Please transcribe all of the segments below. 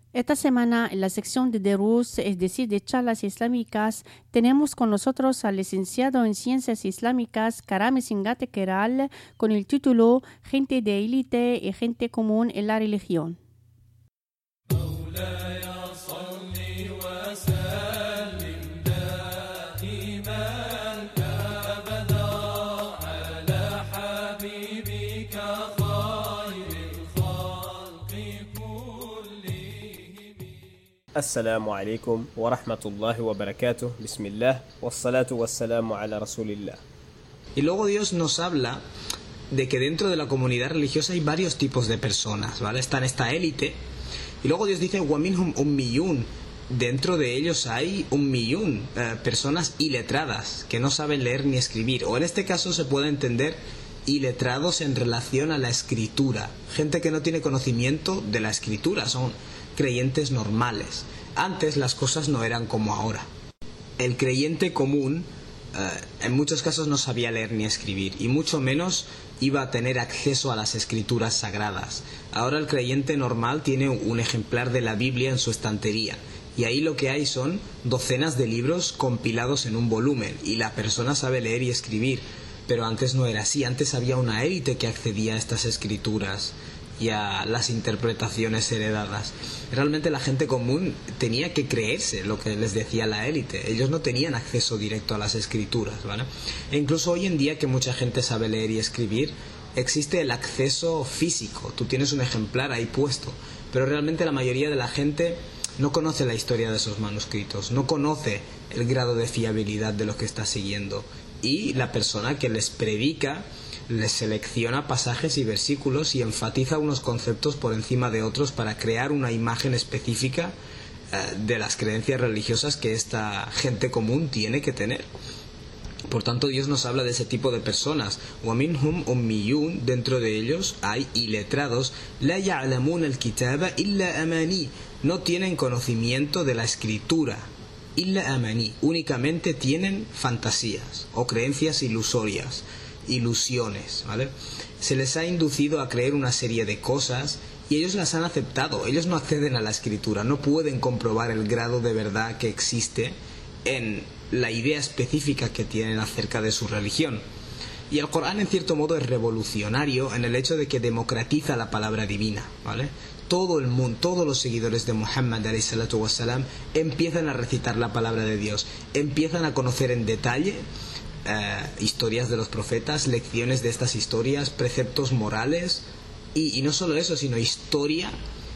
Esta semana, en la sección de Derus, es decir, de charlas islámicas, tenemos con nosotros al licenciado en Ciencias Islámicas Karame Singate Keral con el título Gente de élite y gente común en la religión. السلام عليكم ورحمة الله وبركاته بسم الله والصلاة والسلام على رسول الله. Y luego Dios nos habla de que dentro de la comunidad religiosa hay varios tipos de personas, ¿vale? Está en esta élite. Y luego Dios dice, وَمِنْهُمْ أُمِّيُّونَ. Dentro de ellos hay 1.000.000 personas iletradas, que no saben leer ni escribir. O en este caso se puede entender iletrados en relación a la escritura. Gente que no tiene conocimiento de la escritura, son creyentes normales. Antes las cosas no eran como ahora. El creyente común en muchos casos no sabía leer ni escribir y mucho menos iba a tener acceso a las escrituras sagradas. Ahora el creyente normal tiene un ejemplar de la Biblia en su estantería y ahí lo que hay son docenas de libros compilados en un volumen y la persona sabe leer y escribir, pero antes no era así. Antes había una élite que accedía a estas escrituras y a las interpretaciones heredadas. Realmente la gente común tenía que creerse lo que les decía la élite. Ellos no tenían acceso directo a las escrituras, ¿vale? E incluso hoy en día que mucha gente sabe leer y escribir, existe el acceso físico. Tú tienes un ejemplar ahí puesto, pero realmente la mayoría de la gente no conoce la historia de esos manuscritos, no conoce el grado de fiabilidad de lo que está siguiendo. Y la persona que les predica les selecciona pasajes y versículos y enfatiza unos conceptos por encima de otros para crear una imagen específica de las creencias religiosas que esta gente común tiene que tener. Por tanto, Dios nos habla de ese tipo de personas. وَمِنْهُمْ أُمِّيُّونَ. Dentro de ellos hay iletrados. لَا يَعْلَمُونَ الْكِتَابَ إِلَّا أَمَانِي. No tienen conocimiento de la escritura. إِلَّا أَمَانِي. Únicamente tienen fantasías o creencias ilusorias, ilusiones, ¿vale? Se les ha inducido a creer una serie de cosas y ellos las han aceptado. Ellos no acceden a la escritura, no pueden comprobar el grado de verdad que existe en la idea específica que tienen acerca de su religión. Y el Corán en cierto modo es revolucionario en el hecho de que democratiza la palabra divina, ¿vale? Todo el mundo, todos los seguidores de Muhammad alayhi salatu wassalam empiezan a recitar la palabra de Dios, empiezan a conocer en detalle historias de los profetas, lecciones de estas historias, preceptos morales y no solo eso, sino historia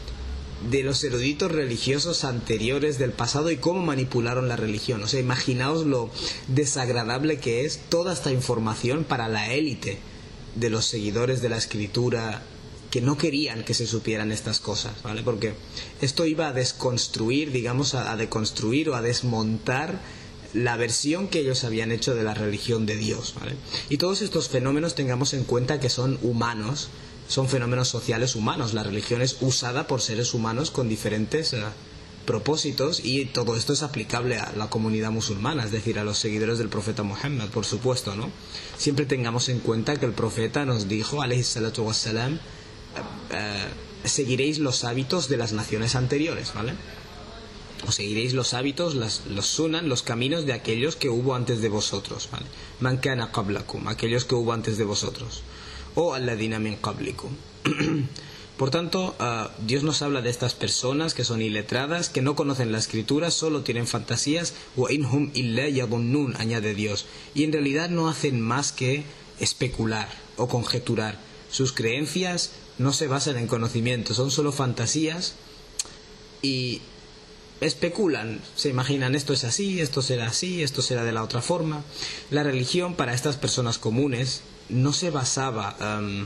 de los eruditos religiosos anteriores del pasado y cómo manipularon la religión. O sea, imaginaos lo desagradable que es toda esta información para la élite de los seguidores de la escritura que no querían que se supieran estas cosas, ¿vale? Porque esto iba a desconstruir, digamos, a deconstruir o a desmontar la versión que ellos habían hecho de la religión de Dios, ¿vale? Y todos estos fenómenos tengamos en cuenta que son humanos, son fenómenos sociales humanos. La religión es usada por seres humanos con diferentes propósitos y todo esto es aplicable a la comunidad musulmana, es decir, a los seguidores del profeta Muhammad, por supuesto, ¿no? Siempre tengamos en cuenta que el profeta nos dijo, alayhi salatu wassalam, seguiréis los hábitos de las naciones anteriores, ¿vale? O seguiréis los hábitos, los sunan, los caminos de aquellos que hubo antes de vosotros, ¿vale? Man kana qablakum, aquellos que hubo antes de vosotros. O alladhina min qablikum. Por tanto, Dios nos habla de estas personas que son iletradas, que no conocen la escritura, solo tienen fantasías. Wa inhum illa yadunnun, añade Dios. Y en realidad no hacen más que especular o conjeturar. Sus creencias no se basan en conocimiento, son solo fantasías y especulan, se imaginan esto es así, esto será así, esto será de la otra forma. La religión para estas personas comunes no se basaba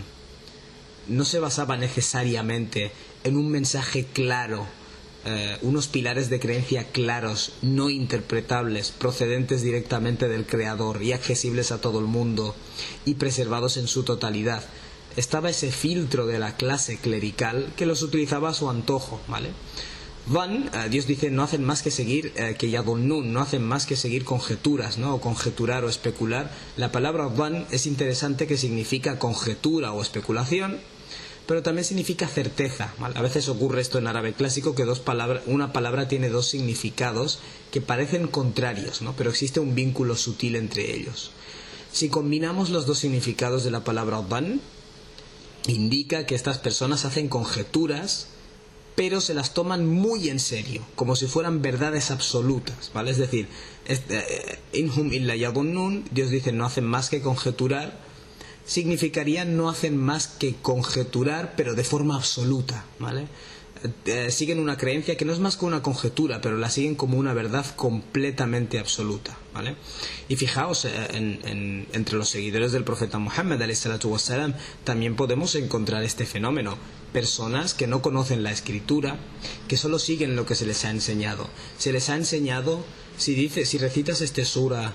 necesariamente en un mensaje claro, unos pilares de creencia claros, no interpretables, procedentes directamente del Creador y accesibles a todo el mundo y preservados en su totalidad. Estaba ese filtro de la clase clerical que los utilizaba a su antojo, ¿vale? Dios dice, no hacen más que seguir, que yadunnun, no hacen más que seguir conjeturas, ¿no? O conjeturar o especular. La palabra dhan es interesante, que significa conjetura o especulación, pero también significa certeza, ¿vale? A veces ocurre esto en árabe clásico, que una palabra tiene dos significados que parecen contrarios, ¿no? Pero existe un vínculo sutil entre ellos. Si combinamos los dos significados de la palabra dhann, indica que estas personas hacen conjeturas, pero se las toman muy en serio, como si fueran verdades absolutas, ¿vale? Es decir, inhum illa yadhunnun, Dios dice no hacen más que conjeturar, significaría no hacen más que conjeturar, pero de forma absoluta, ¿vale? Siguen una creencia que no es más que una conjetura, pero la siguen como una verdad completamente absoluta, ¿vale? Y fijaos, entre los seguidores del profeta Muhammad ﷺ también podemos encontrar este fenómeno. Personas que no conocen la escritura, que solo siguen lo que se les ha enseñado. Se les ha enseñado, si recitas este sura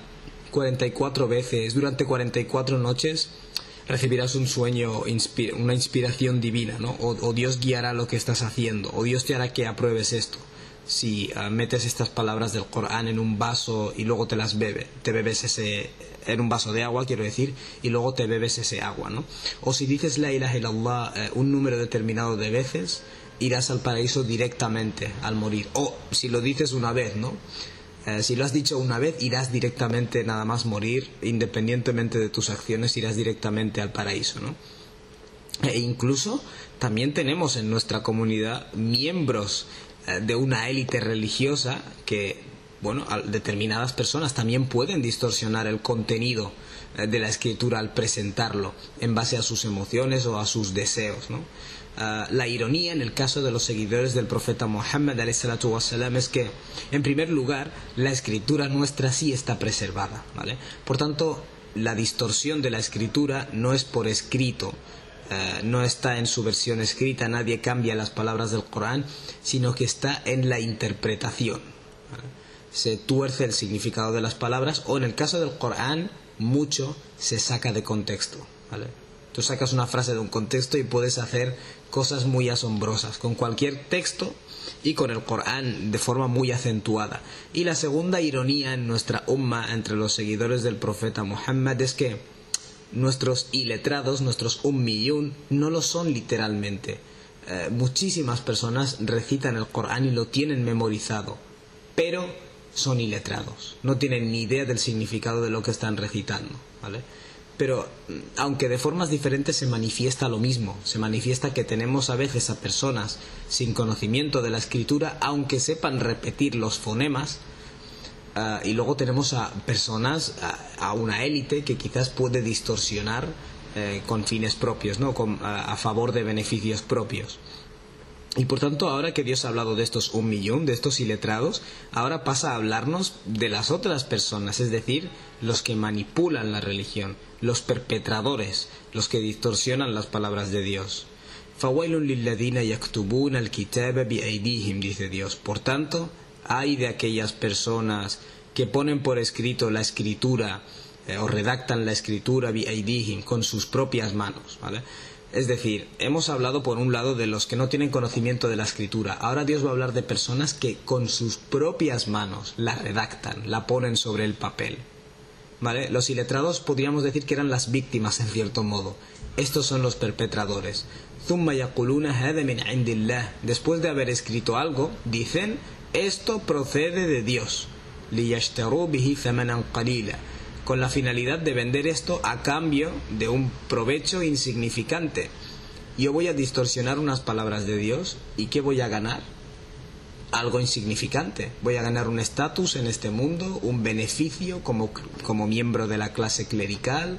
44 veces durante 44 noches, recibirás un sueño, una inspiración divina, ¿no? O Dios guiará lo que estás haciendo, o Dios te hará que apruebes esto. Si metes estas palabras del Corán en un vaso y luego te bebes en un vaso de agua, quiero decir, y luego te bebes ese agua, ¿no? O si dices la ilaha illallah un número determinado de veces, irás al paraíso directamente al morir. O si lo dices una vez, ¿no? Si lo has dicho una vez, irás directamente, nada más morir, independientemente de tus acciones, irás directamente al paraíso, ¿no? E incluso también tenemos en nuestra comunidad miembros de una élite religiosa que, bueno, determinadas personas también pueden distorsionar el contenido de la escritura al presentarlo en base a sus emociones o a sus deseos, ¿no? La ironía en el caso de los seguidores del profeta Muhammad ﷺ es que, en primer lugar, la escritura nuestra sí está preservada, ¿vale? Por tanto, la distorsión de la escritura no es por escrito, no está en su versión escrita, nadie cambia las palabras del Corán, sino que está en la interpretación, ¿vale? Se tuerce el significado de las palabras, o en el caso del Corán, mucho se saca de contexto, ¿vale? Tú sacas una frase de un contexto y puedes hacer cosas muy asombrosas con cualquier texto y con el Corán de forma muy acentuada. Y la segunda ironía en nuestra umma, entre los seguidores del profeta Muhammad, es que nuestros iletrados, nuestros ummiyun, no lo son literalmente. Muchísimas personas recitan el Corán y lo tienen memorizado, pero son iletrados, no tienen ni idea del significado de lo que están recitando, ¿vale? Pero aunque de formas diferentes se manifiesta lo mismo, se manifiesta que tenemos a veces a personas sin conocimiento de la escritura, aunque sepan repetir los fonemas, y luego tenemos a personas, a una élite que quizás puede distorsionar con fines propios, ¿no? A favor de beneficios propios. Y por tanto, ahora que Dios ha hablado de estos ummiyun, de estos iletrados, ahora pasa a hablarnos de las otras personas, es decir, los que manipulan la religión, los perpetradores, los que distorsionan las palabras de Dios. Fawailun lilladhina yaktubuna alkitaba biaydihim, dice Dios. Por tanto, hay de aquellas personas que ponen por escrito la escritura o redactan la escritura biaydihim, con sus propias manos, ¿vale? Es decir, hemos hablado por un lado de los que no tienen conocimiento de la escritura. Ahora Dios va a hablar de personas que con sus propias manos la redactan, la ponen sobre el papel, ¿vale? Los iletrados podríamos decir que eran las víctimas en cierto modo. Estos son los perpetradores. Thumma yaquluna hada min indillah. Después de haber escrito algo, dicen, esto procede de Dios. Liyashtaru bihi thamanan qalila, con la finalidad de vender esto a cambio de un provecho insignificante. Yo voy a distorsionar unas palabras de Dios, ¿y qué voy a ganar? Algo insignificante. Voy a ganar un estatus en este mundo, un beneficio como miembro de la clase clerical,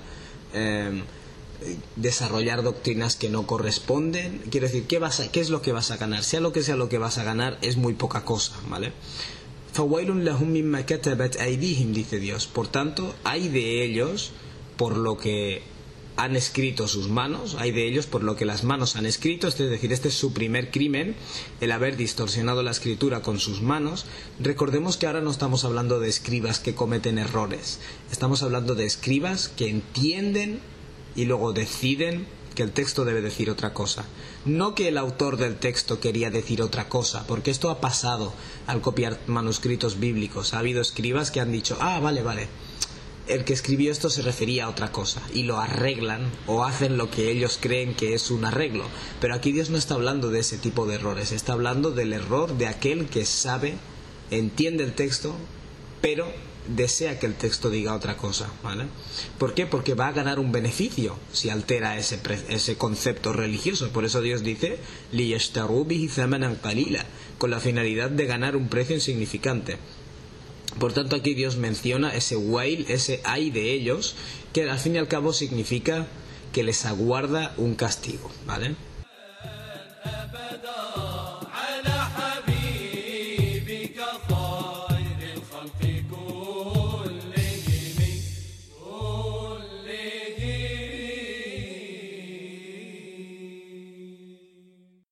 desarrollar doctrinas que no corresponden. Quiero decir, ¿qué es lo que vas a ganar? Sea lo que vas a ganar, es muy poca cosa, ¿vale? Fawailun lahum mimma katabat aydihim, dice Dios. Por tanto, hay de ellos por lo que han escrito sus manos, hay de ellos por lo que las manos han escrito, es decir, este es su primer crimen, el haber distorsionado la escritura con sus manos. Recordemos que ahora no estamos hablando de escribas que cometen errores, estamos hablando de escribas que entienden y luego deciden que el texto debe decir otra cosa. No que el autor del texto quería decir otra cosa, porque esto ha pasado al copiar manuscritos bíblicos. Ha habido escribas que han dicho, vale, el que escribió esto se refería a otra cosa y lo arreglan o hacen lo que ellos creen que es un arreglo. Pero aquí Dios no está hablando de ese tipo de errores, está hablando del error de aquel que sabe, entiende el texto, pero desea que el texto diga otra cosa, ¿vale? ¿Por qué? Porque va a ganar un beneficio si altera ese concepto religioso. Por eso Dios dice liyashtaru bihi thamanan qalila, con la finalidad de ganar un precio insignificante. Por tanto, aquí Dios menciona ese wail, ese ay de ellos, que al fin y al cabo significa que les aguarda un castigo, ¿vale?